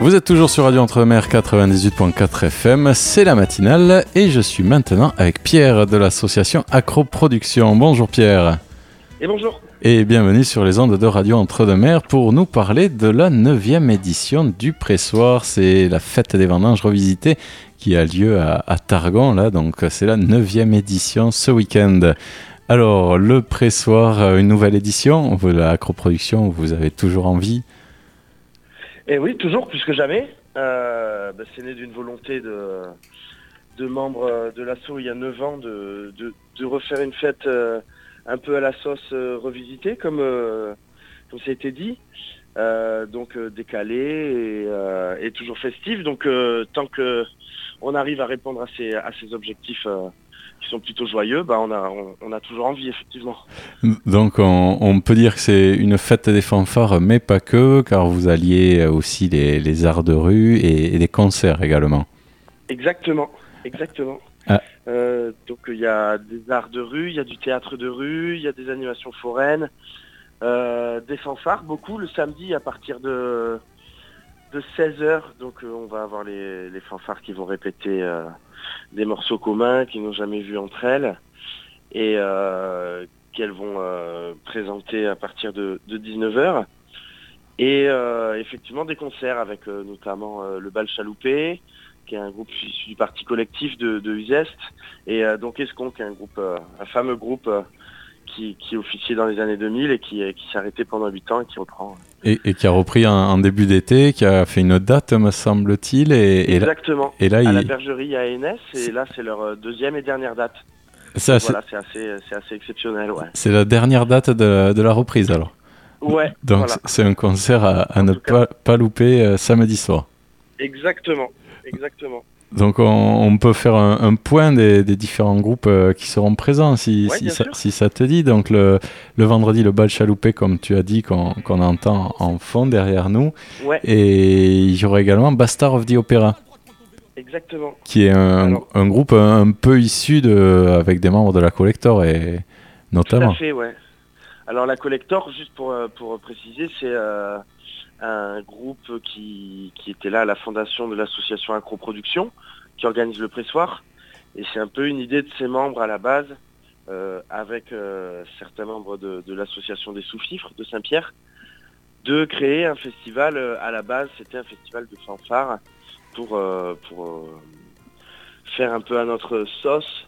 Vous êtes toujours sur Radio Entre-Mers 98.4 FM, c'est la matinale et je suis maintenant avec Pierre de l'association Acroproduction. Bonjour Pierre. Et bonjour. Et bienvenue sur les ondes de Radio Entre-Mers pour nous parler de la 9e édition du Pressoir. C'est la fête des vendanges revisitées qui a lieu à Targon, là, donc c'est la 9e édition ce week-end. Alors, le Pressoir, une nouvelle édition, la Acroproduction, vous avez toujours envie? Et oui, toujours, plus que jamais. C'est né d'une volonté de membres de l'asso il y a 9 ans de refaire une fête un peu à la sauce revisitée, comme ça a été dit. Donc décalée et toujours festive. Donc tant qu'on arrive à répondre à ces objectifs qui sont plutôt joyeux, on a toujours envie, effectivement. Donc on peut dire que c'est une fête des fanfares, mais pas que, car vous alliez aussi les arts de rue et des concerts également. Exactement. Ah. Donc il y a des arts de rue, il y a du théâtre de rue, il y a des animations foraines, des fanfares, beaucoup le samedi à partir de 16h. Donc on va avoir les fanfares qui vont répéter des morceaux communs qu'ils n'ont jamais vus entre elles et qu'elles vont présenter à partir de 19h. Et effectivement des concerts avec notamment le Bal Chaloupé, qui est un groupe issu du parti collectif de Uzeste, et donc Escon, qui est un fameux groupe qui officiait dans les années 2000 et qui s'est arrêté pendant 8 ans et qui reprend. Et qui a repris en début d'été, qui a fait une date, me semble-t-il. Exactement, et là, à la bergerie à Enès, et là c'est leur deuxième et dernière date. Ça, voilà, c'est assez exceptionnel, ouais. C'est la dernière date de la reprise alors. Ouais. Donc voilà. C'est un concert à ne pas louper samedi soir. Exactement. Donc on peut faire un point des différents groupes qui seront présents si ça te dit. Donc le vendredi, le Bal Chaloupé, comme tu as dit, qu'on entend en fond derrière nous. Ouais. Et il y aura également Bastard of the Opera. Exactement. Qui est un groupe un peu issu avec des membres de la Collector et notamment. Tout à fait, ouais. Alors la Collector, juste pour préciser, c'est un groupe qui était là à la fondation de l'association Acroproduction, qui organise le Pressoir. Et c'est un peu une idée de ses membres à la base, avec certains membres de l'association des Sous-Fifres de Saint-Pierre, de créer un festival. À la base, c'était un festival de fanfare pour faire un peu à notre sauce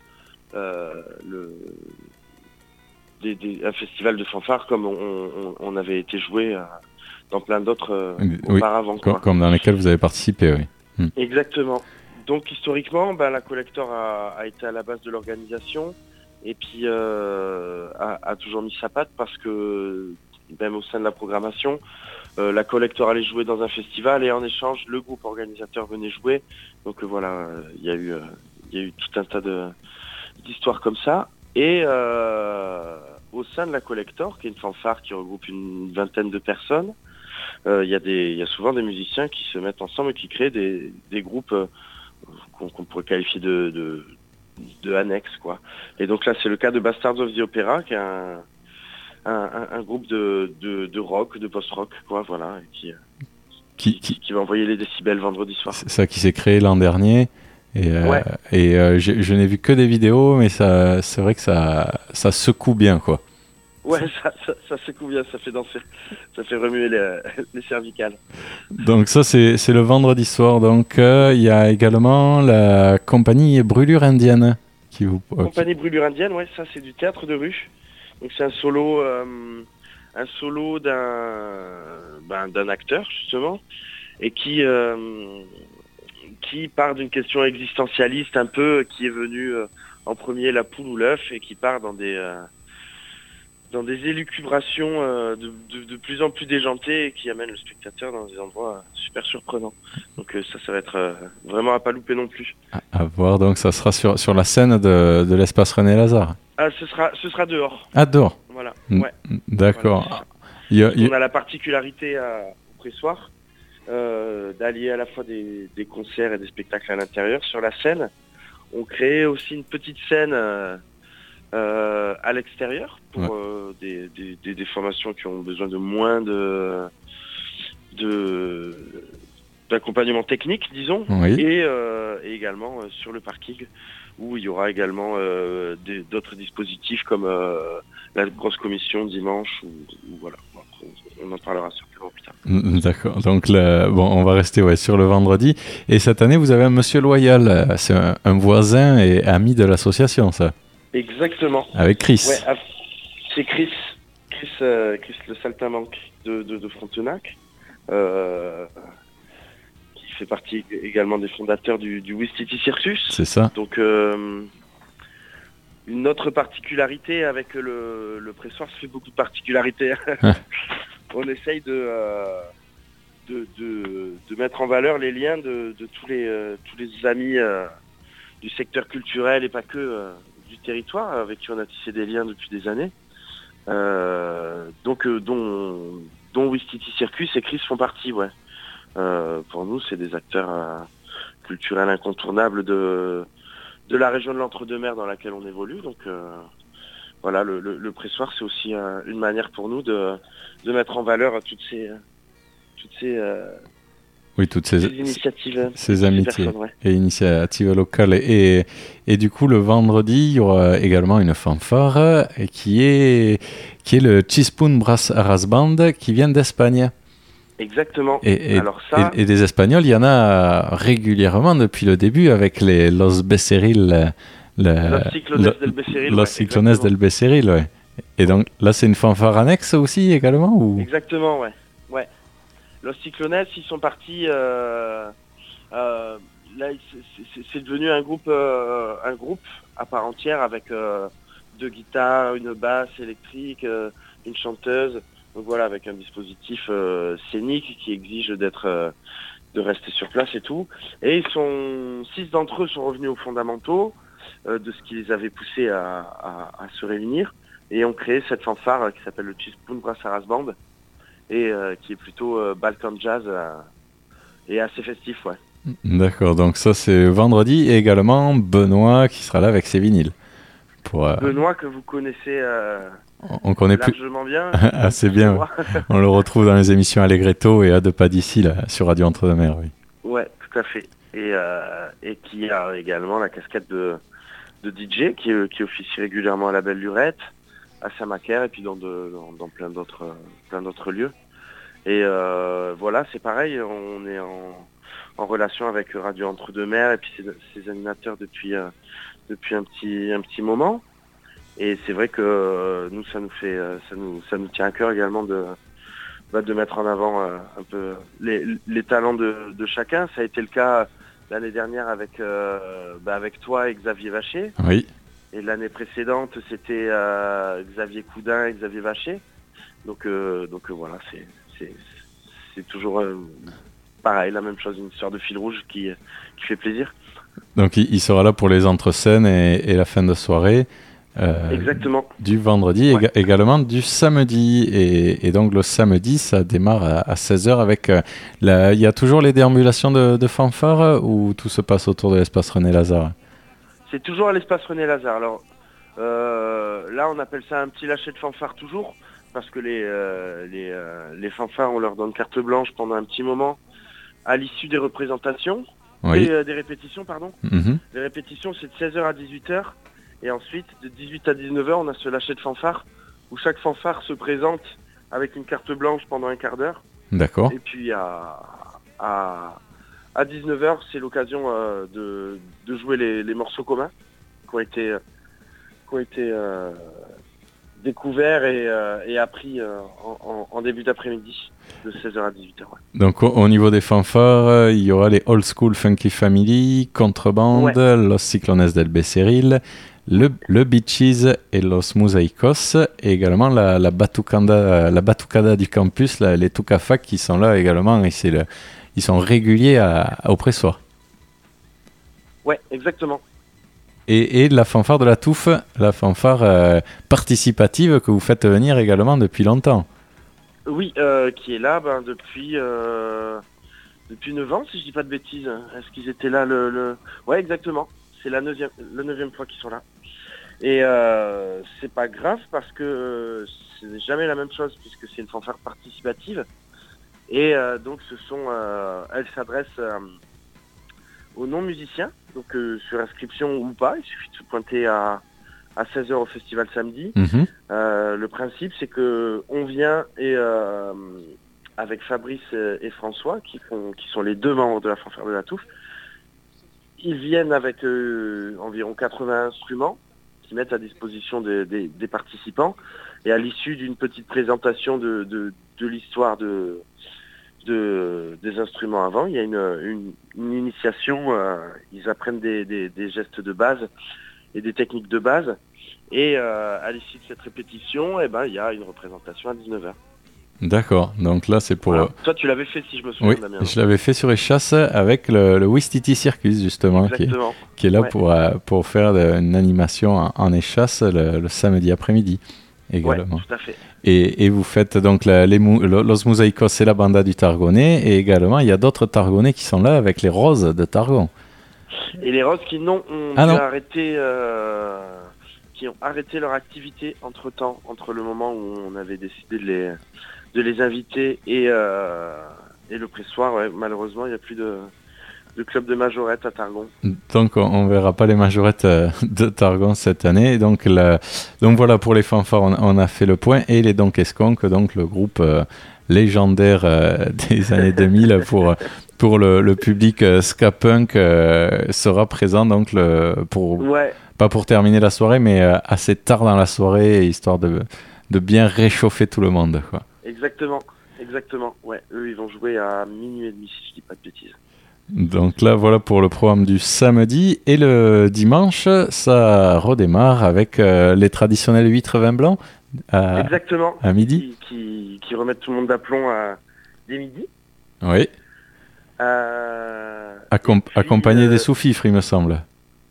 un festival de fanfare comme on avait été joué dans plein d'autres auparavant. Comme dans lesquels vous avez participé, oui. Exactement. Donc historiquement, la Collector a été à la base de l'organisation et puis a toujours mis sa patte parce que même au sein de la programmation, la Collector allait jouer dans un festival et en échange, le groupe organisateur venait jouer. Donc voilà, il y a eu tout un tas d'histoires comme ça. Et au sein de la Collector, qui est une fanfare qui regroupe une vingtaine de personnes, il y a souvent des musiciens qui se mettent ensemble et qui créent des groupes qu'on pourrait qualifier de annexes, quoi. Et donc là, c'est le cas de Bastards of the Opera, qui est un groupe de rock, de post-rock, quoi, voilà, qui va envoyer les décibels vendredi soir. C'est ça qui s'est créé l'an dernier. Ouais. Je n'ai vu que des vidéos, mais c'est vrai que ça secoue bien, quoi. Ouais, ça secoue bien, ça fait danser, ça fait remuer les cervicales. Donc ça, c'est le vendredi soir. Donc il y a également la compagnie Brûlure Indienne. Compagnie Brûlure Indienne, ouais, ça c'est du théâtre de rue. Donc c'est un solo d'un acteur, justement, et qui part d'une question existentialiste un peu, qui est venu en premier, la poule ou l'œuf, et qui part dans des élucubrations de plus en plus déjantées et qui amènent le spectateur dans des endroits super surprenants. Donc ça va être vraiment à pas louper non plus. À voir, donc ça sera sur la scène de l'espace René Lazare. Ah, ce sera dehors. Ah, dehors. Voilà, ouais. D'accord. Voilà. On a la particularité au Pressoir d'allier à la fois des concerts et des spectacles à l'intérieur. Sur la scène, on crée aussi une petite scène à l'extérieur pour des formations qui ont besoin de moins d'accompagnement technique, disons, Oui. et également sur le parking, où il y aura également d'autres dispositifs comme la grosse commission dimanche, ou voilà. On en parlera certainement plus tard. D'accord. Donc, on va rester sur le vendredi. Et cette année, vous avez un monsieur loyal. C'est un voisin et ami de l'association, ça. Exactement. Avec Chris. Ouais, c'est Chris le saltimbanque de Frontenac, qui fait partie également des fondateurs du Wistiti Circus. C'est ça. Donc, une autre particularité avec le pressoir, ça fait beaucoup de particularités. On essaye de mettre en valeur les liens de tous les amis du secteur culturel et pas que du territoire, avec qui on a tissé des liens depuis des années. Dont Wistiti Circus et Chris font partie, ouais. Pour nous, c'est des acteurs culturels incontournables de la région de l'Entre-deux-Mers dans laquelle on évolue. Donc voilà, le pressoir, c'est aussi une manière pour nous de mettre en valeur toutes ces initiatives, ces amitiés personnes, ouais. et initiatives locales. Et du coup, le vendredi, il y aura également une fanfare qui est le Chispun Brass Arras Band qui vient d'Espagne. Exactement. Alors ça... et des Espagnols, il y en a régulièrement depuis le début avec les Los Becerril. Los Ciclones del Becerril. Los Ciclones del Becerril, ouais. Et donc là, c'est une fanfare annexe aussi également ou... Exactement, ouais. Los Ciclones, ils sont partis. Là, c'est devenu un groupe à part entière avec 2 guitares, une basse électrique, une chanteuse. Donc voilà, avec un dispositif scénique qui exige de rester sur place et tout. Et 6 d'entre eux sont revenus aux fondamentaux de ce qui les avait poussés à se réunir et ont créé cette fanfare qui s'appelle le Chispun Brass Arras Band et qui est plutôt Balkan Jazz et assez festif, ouais. D'accord, donc ça c'est vendredi et également Benoît qui sera là avec ses vinyles. Benoît que vous connaissez on connaît largement bien. Assez bien. On le retrouve dans les émissions Allegretto et à deux pas d'ici là, sur Radio Entre-deux-Mers. Oui. Ouais, tout à fait. Et qui a également la casquette de DJ qui officie régulièrement à la Belle Lurette, à Saint-Macaire et puis dans plein d'autres lieux. Et voilà, c'est pareil, on est en relation avec Radio Entre-deux-Mers et puis ses animateurs depuis un petit moment. Et c'est vrai que nous, ça nous tient à cœur également de mettre en avant un peu les talents de chacun. Ça a été le cas l'année dernière avec toi et Xavier Vacher. Oui. Et l'année précédente, c'était Xavier Coudin et Xavier Vacher. Donc voilà, c'est toujours pareil, la même chose, une histoire de fil rouge qui fait plaisir. Donc il sera là pour les entre-scènes et la fin de soirée. Exactement. Du vendredi, ouais. Également du samedi. Et donc le samedi, ça démarre à 16h avec... il y a toujours les déambulations de fanfare ou tout se passe autour de l'espace René Lazare? C'est toujours à l'espace René Lazare. Alors là, on appelle ça un petit lâcher de fanfare toujours, parce que les fanfares, on leur donne carte blanche pendant un petit moment à l'issue des représentations, oui. des répétitions, pardon. Mm-hmm. Les répétitions, c'est de 16h à 18h. Et ensuite, de 18 à 19h, on a ce lâcher de fanfare où chaque fanfare se présente avec une carte blanche pendant un quart d'heure. D'accord. Et puis à 19h, c'est l'occasion de jouer les morceaux communs qui ont été découverts et appris en début d'après-midi, de 16h à 18h. Ouais. Donc au niveau des fanfares, il y aura les Old School Funky Family, Contrebande, ouais. Los Ciclones del Becerril, le Beaches et Los Mosaicos, et également la Batucada du campus, les Tucafac qui sont là également, et ils sont réguliers au pressoir. Ouais, exactement. Et la fanfare de la Touffe, la fanfare participative que vous faites venir également depuis longtemps. Oui, qui est là depuis 9 ans, si je dis pas de bêtises. Est-ce qu'ils étaient là Ouais, exactement. C'est la 9e fois qu'ils sont là. Et c'est pas grave parce que c'est jamais la même chose puisque c'est une fanfare participative. Et donc elles s'adressent aux non-musiciens, donc sur inscription ou pas, il suffit de se pointer à 16h au festival samedi. Le principe, c'est que on vient et avec Fabrice et François, qui sont les deux membres de la fanfare de la Touffe, ils viennent avec environ 80 instruments qui mettent à disposition des participants. Et à l'issue d'une petite présentation de l'histoire des instruments avant, il y a une initiation, ils apprennent des gestes de base et des techniques de base. Et à l'issue de cette répétition, il y a une représentation à 19h. D'accord, donc là c'est pour... Voilà. Toi tu l'avais fait si je me souviens, oui, Damien. Je l'avais fait sur Échasse avec le Wistiti Circus justement, qui est là pour faire une animation en Échasse le samedi après-midi également. Ouais, tout à fait. Et vous faites donc Los Mosaicos et la Banda du Targonais, et également il y a d'autres Targonais qui sont là avec les Roses de Targon. Et les Roses qui ont arrêté leur activité entre le moment où on avait décidé de les inviter et le pressoir. Ouais, malheureusement, il n'y a plus de club de majorette à Targon. Donc on ne verra pas les majorettes de Targon cette année. Donc voilà, pour les fanfares, on a fait le point. Et les Donkesconk, donc le groupe légendaire des années 2000 pour le public ska punk sera présent donc pas pour terminer la soirée, mais assez tard dans la soirée, histoire de bien réchauffer tout le monde, quoi. Exactement. Ouais, eux ils vont jouer à minuit et demi si je dis pas de bêtises. Donc là, voilà pour le programme du samedi. Et le dimanche, ça redémarre avec les traditionnels huîtres vin blanc exactement. À midi. Qui remettent tout le monde d'aplomb dès midi. Oui. Accompagné des sous-fifres, il me semble. Comment ?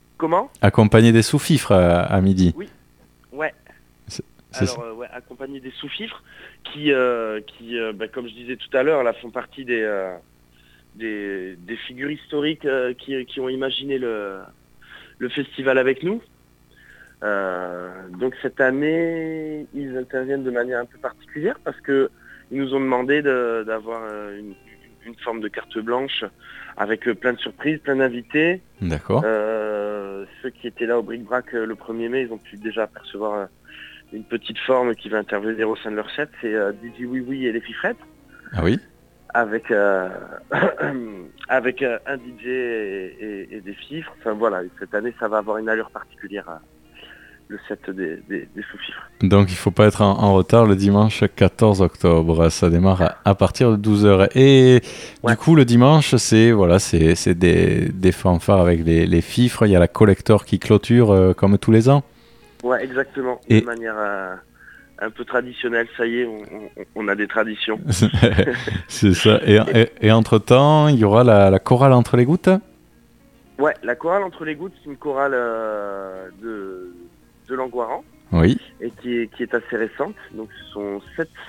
Accompagné des sous-fifres à midi. Oui. Ouais. Accompagné des sous-fifres qui comme je disais tout à l'heure, là, font partie des figures historiques qui ont imaginé le festival avec nous. Donc cette année, ils interviennent de manière un peu particulière parce que ils nous ont demandé d'avoir une forme de carte blanche avec plein de surprises, plein d'invités. D'accord. Ceux qui étaient là au Bric-Brac le 1er mai, ils ont pu déjà apercevoir une petite forme qui va intervenir au sein de leur set. C'est DJ Oui Oui et les Fifrettes. Ah oui. Avec un DJ et des fifres. Enfin voilà, cette année ça va avoir une allure particulière, le set des sous-fifres. Donc il ne faut pas être en retard le dimanche 14 octobre. Ça démarre à partir de 12h. Et du coup le dimanche c'est des fanfares avec les fifres. Il y a la collector qui clôture comme tous les ans. Ouais, exactement. De manière un peu traditionnelle, ça y est, on a des traditions. C'est ça. Et entre-temps, il y aura la chorale entre les gouttes. Ouais, la chorale entre les gouttes, c'est une chorale de Langoiran. Oui. Et qui est assez récente. Donc ce sont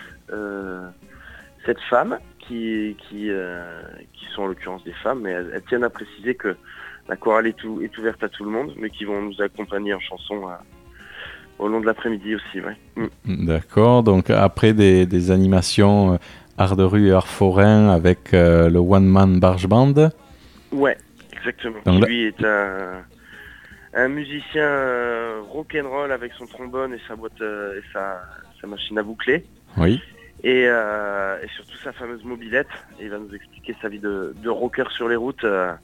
7 femmes qui sont en l'occurrence des femmes, mais elles tiennent à préciser que la chorale est ouverte à tout le monde, mais qui vont nous accompagner en chanson au long de l'après-midi aussi, ouais. D'accord, donc après des animations art de rue et art forain avec le One Man Barge Band. Ouais, exactement. Donc lui est un musicien rock'n'roll avec son trombone et sa boîte et sa machine à boucler. Oui. Et surtout sa fameuse mobilette. Et il va nous expliquer sa vie de rocker sur les routes,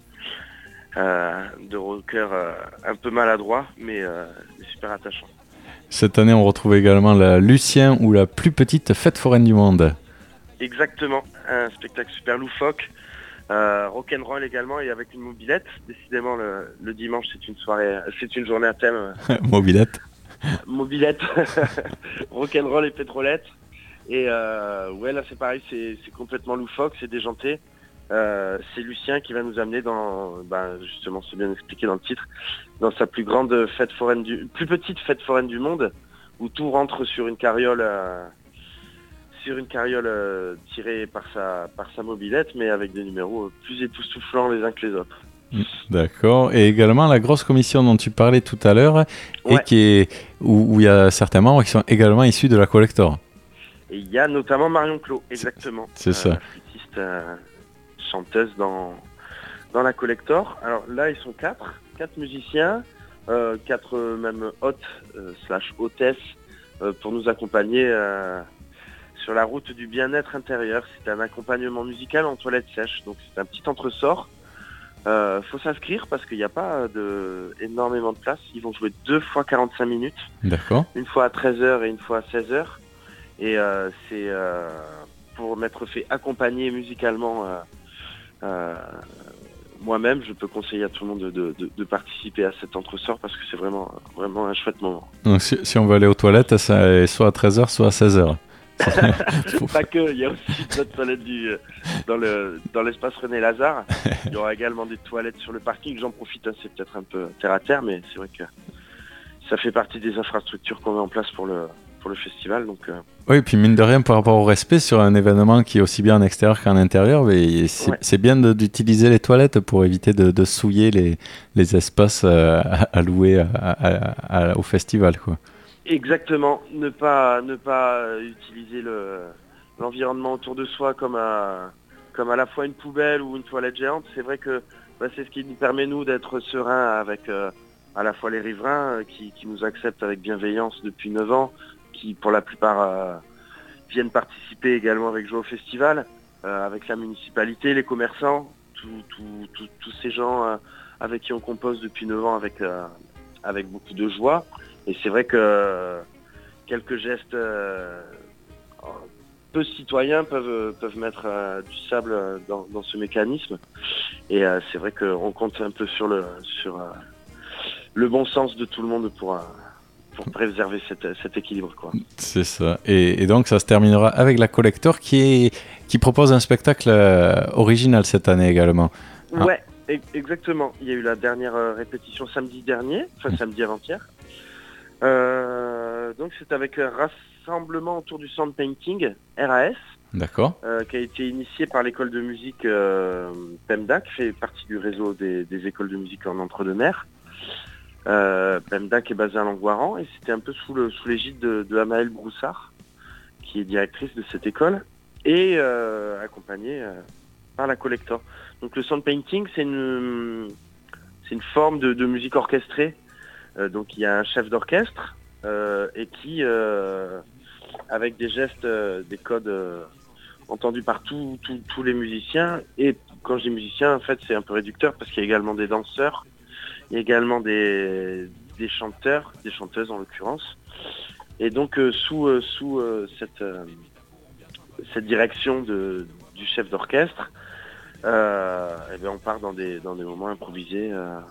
de rocker un peu maladroit, mais super attachant. Cette année, on retrouve également la Lucien ou la plus petite fête foraine du monde. Exactement, un spectacle super loufoque, rock'n'roll également et avec une mobilette. Décidément, le dimanche, c'est une journée à thème. Mobilette. Mobilette, rock'n'roll et pétrolette. Et là c'est pareil, c'est complètement loufoque, c'est déjanté. C'est Lucien qui va nous amener justement, c'est bien expliqué dans le titre, dans sa plus grande plus petite fête foraine du monde, où tout rentre sur une carriole tirée par sa mobilette, mais avec des numéros plus époustouflants les uns que les autres. D'accord. Et également la grosse commission dont tu parlais tout à l'heure, et où il y a certains membres qui sont également issus de la collector. Et il y a notamment Marion Clos, exactement. C'est ça. Flûtiste, chanteuse dans la Collector. Alors là, ils sont quatre musiciens, quatre même hôtes / hôtesses pour nous accompagner sur la route du bien-être intérieur. C'est un accompagnement musical en toilette sèche, donc c'est un petit entresort. Faut s'inscrire parce qu'il n'y a pas énormément de place. Ils vont jouer 2 fois 45 minutes. D'accord. Une fois à 13h et une fois à 16h. Et c'est pour m'être fait accompagner musicalement. Moi-même, je peux conseiller à tout le monde de participer à cet entresort parce que c'est vraiment un chouette moment. Donc si on veut aller aux toilettes, ça est soit à 13h, soit à 16h. Pas que, il y a aussi notre toilette dans l'espace René Lazare. Il y aura également des toilettes sur le parking. J'en profite, c'est peut-être un peu terre à terre, mais c'est vrai que ça fait partie des infrastructures qu'on met en place pour le festival. Donc, Oui, puis mine de rien, par rapport au respect sur un événement qui est aussi bien en extérieur qu'en intérieur, mais c'est bien d'utiliser les toilettes pour éviter de souiller les espaces alloués au festival, quoi. Exactement, ne pas utiliser l'environnement autour de soi comme à la fois une poubelle ou une toilette géante. C'est vrai que c'est ce qui nous permet nous d'être sereins avec à la fois les riverains qui nous acceptent avec bienveillance depuis 9 ans, qui pour la plupart viennent participer également avec joie au festival, avec la municipalité, les commerçants, tous ces gens avec qui on compose depuis 9 ans avec beaucoup de joie. Et c'est vrai que quelques gestes peu citoyens peuvent mettre du sable dans ce mécanisme. Et c'est vrai qu'on compte un peu sur le bon sens de tout le monde pour préserver cet équilibre, quoi. C'est ça. Et donc ça se terminera avec la Collector qui propose un spectacle original cette année également. Ouais, exactement. Il y a eu la dernière répétition samedi avant-hier. Donc c'est avec un rassemblement autour du Sound Painting, RAS. D'accord. Qui a été initié par l'école de musique PEMDAC, fait partie du réseau des écoles de musique en Entre-deux-Mers. PEMDAC est basé à Langoiran et c'était un peu sous l'égide de Amaëlle Broussard, qui est directrice de cette école, et accompagnée par la Collector. Donc le Sound Painting, c'est une forme de musique orchestrée. Donc il y a un chef d'orchestre et qui, avec des gestes, des codes entendus par tous les musiciens, et quand je dis musiciens, en fait c'est un peu réducteur parce qu'il y a également des danseurs, il y a également des chanteurs, des chanteuses en l'occurrence, et donc sous cette direction du chef d'orchestre, on part dans des moments improvisés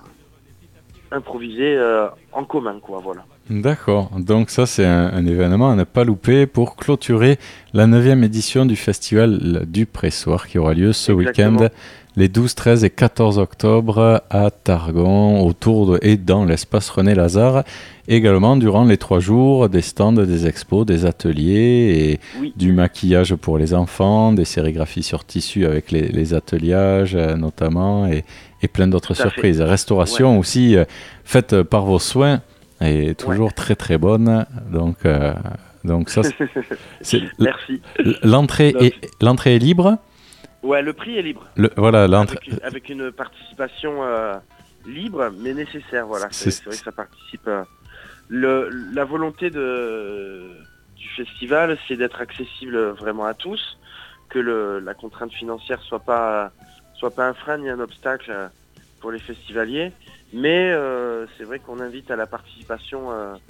en commun, quoi, voilà. D'accord, donc ça c'est un événement à ne pas louper pour clôturer la 9e édition du festival du Pressoir qui aura lieu ce week-end, les 12, 13 et 14 octobre à Targon, autour et dans l'espace René Lazare. Également durant les 3 jours, des stands, des expos, des ateliers et du maquillage pour les enfants, des sérigraphies sur tissu avec les ateliages notamment et plein d'autres surprises. Restauration aussi faite par vos soins et toujours très très bonne. Donc ça, merci. L'entrée est libre. Ouais, le prix est libre. Avec une participation libre mais nécessaire. Voilà, c'est vrai que ça participe. La volonté du festival, c'est d'être accessible vraiment à tous, que la contrainte financière soit pas un frein ni un obstacle pour les festivaliers, mais c'est vrai qu'on invite à la participation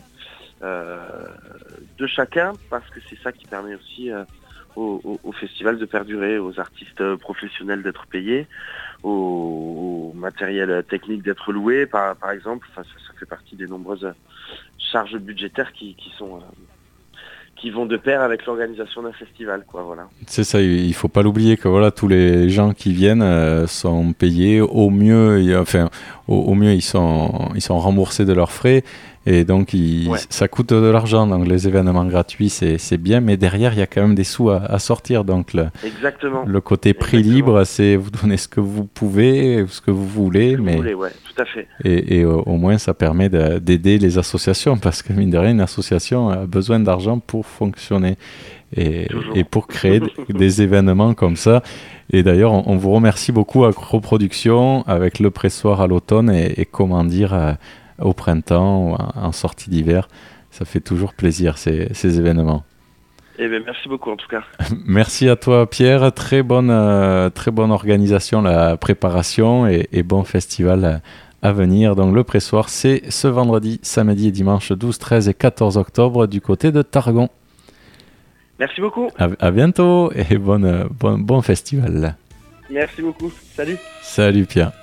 de chacun, parce que c'est ça qui permet aussi au festival de perdurer, aux artistes professionnels d'être payés, au matériel technique d'être loué, par exemple. Enfin, ça fait partie des nombreuses charges budgétaires qui vont de pair avec l'organisation d'un festival, quoi, voilà. C'est ça, il faut pas l'oublier que voilà, tous les gens qui viennent sont payés au mieux, au mieux ils sont remboursés de leurs frais, et donc ça coûte de l'argent. Donc les événements gratuits c'est bien, mais derrière il y a quand même des sous à sortir. Donc le côté prix libre, c'est vous donnez ce que vous pouvez, ce que vous voulez, tout à fait. Et au moins ça permet d'aider les associations, parce que mine de rien une association a besoin d'argent pour fonctionner et pour créer des événements comme ça. Et d'ailleurs, on vous remercie beaucoup à Coproduction avec le pressoir à l'automne et comment dire au printemps ou en sortie d'hiver. Ça fait toujours plaisir ces événements. Eh bien, merci beaucoup en tout cas. Merci à toi Pierre, très bonne organisation, la préparation et bon festival à venir. Donc le pressoir, c'est ce vendredi, samedi et dimanche 12, 13 et 14 octobre du côté de Targon. Merci beaucoup. À bientôt et bon festival. Merci beaucoup. Salut. Salut Pierre.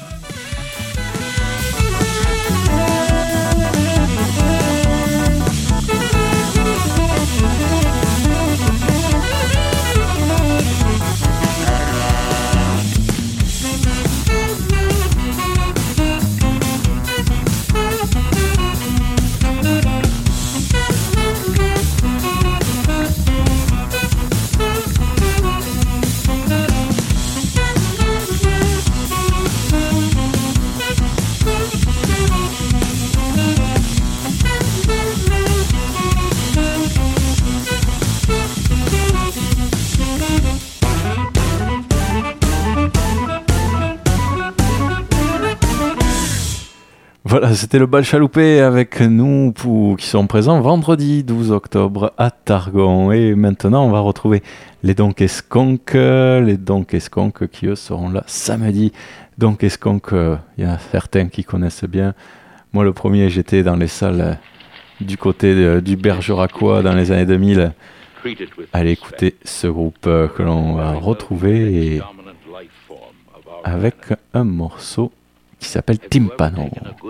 Voilà, c'était le bal chaloupé avec nous qui sont présents vendredi 12 octobre à Targon. Et maintenant, on va retrouver les Donkey Skonks qui, eux, seront là samedi. Donkey Skonks, il y en a certains qui connaissent bien. Moi, le premier, j'étais dans les salles du côté du Bergeracois dans les années 2000. Allez écouter ce groupe que l'on va retrouver avec un morceau qui s'appelle Timpano.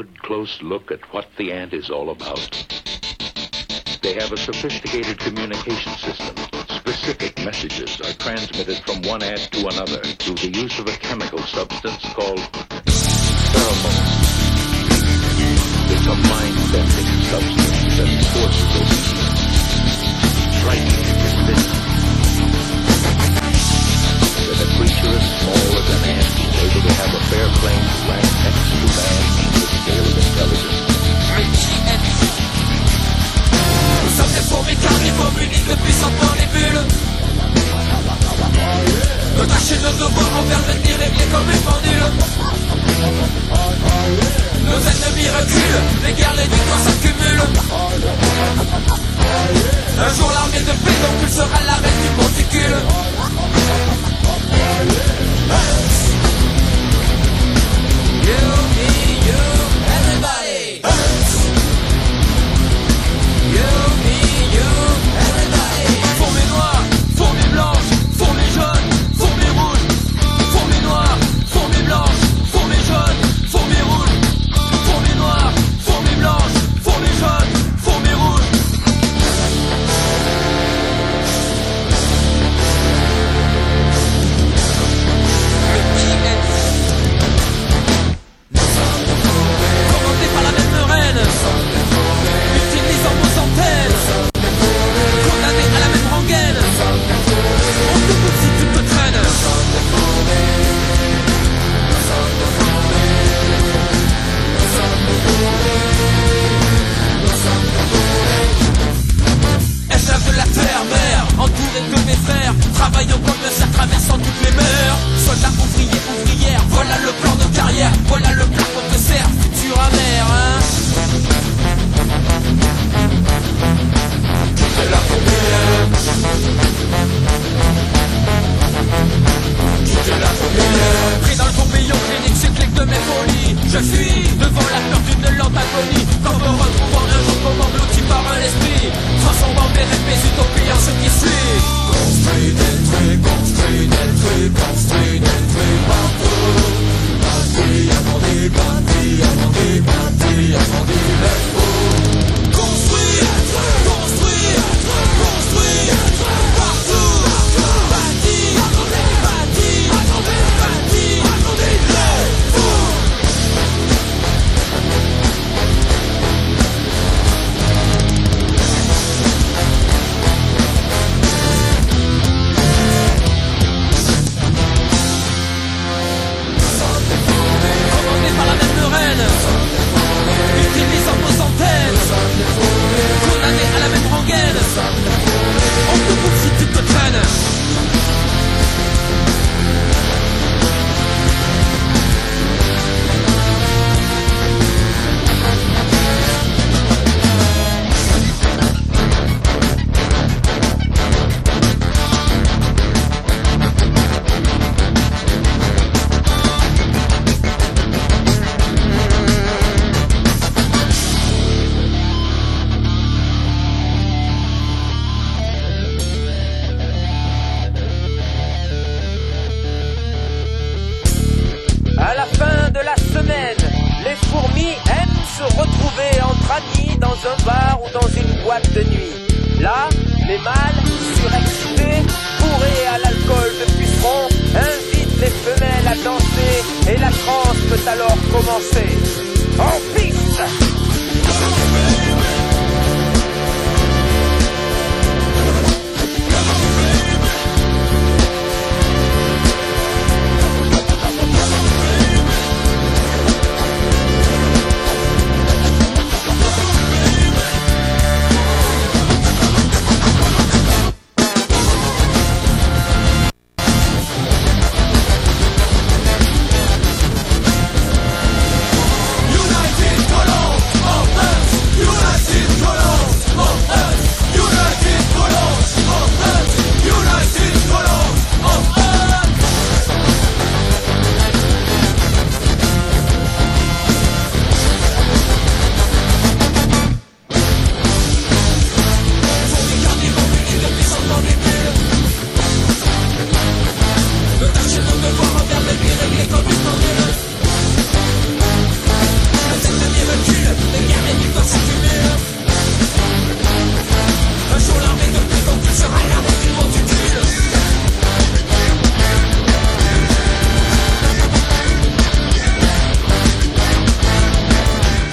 They have a sophisticated communication system. Specific messages are transmitted from one ant to another through the use of a chemical substance called pheromone. It's a mind-bending substance that forces us striking into this. That a creature as small as an ant is able to have a fair claim to rank next to man in the scale of intelligence. Nous sommes des fourmis carnivores munis de puissantes mandibules. Nos tâches et nos devoirs envers l'ennemi réglés comme une pendule. Nos ennemis reculent, les guerres, les victoires s'accumulent. Un jour l'armée de pédoncule sera l'arrêt du monticule. You, me, you, everybody. You, me, you, everybody. Fourmis noirs, fourmis blanches, fourmis jaunes, fourmis rouges. Fourmis noirs, fourmis blanches, fourmis jaunes, fourmis rouges. Fourmis noirs, fourmis blanches, fourmis jaunes, fourmis rouges.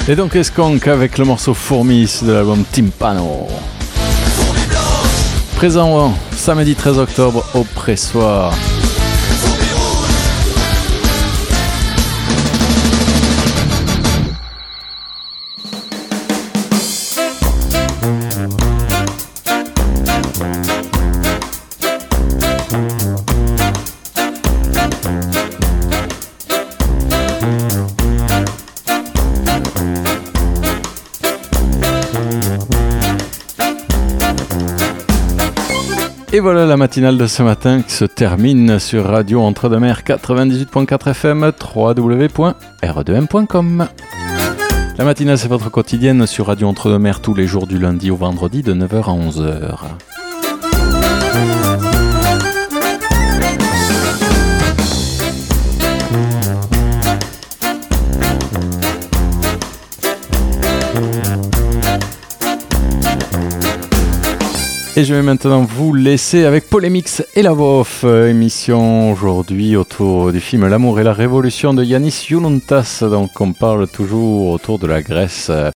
Et donc Skunk avec le morceau Fourmis de l'album Timpano. Présent samedi 13 octobre au Pressoir. Et voilà la matinale de ce matin qui se termine sur Radio Entre-deux-Mers 98.4 FM, www.r2m.com. La matinale, c'est votre quotidienne sur Radio Entre-deux-Mers tous les jours du lundi au vendredi de 9h à 11h. Et je vais maintenant vous laisser avec Polémix et la Vof, émission aujourd'hui autour du film L'amour et la révolution de Yannis Younoutas. Donc on parle toujours autour de la Grèce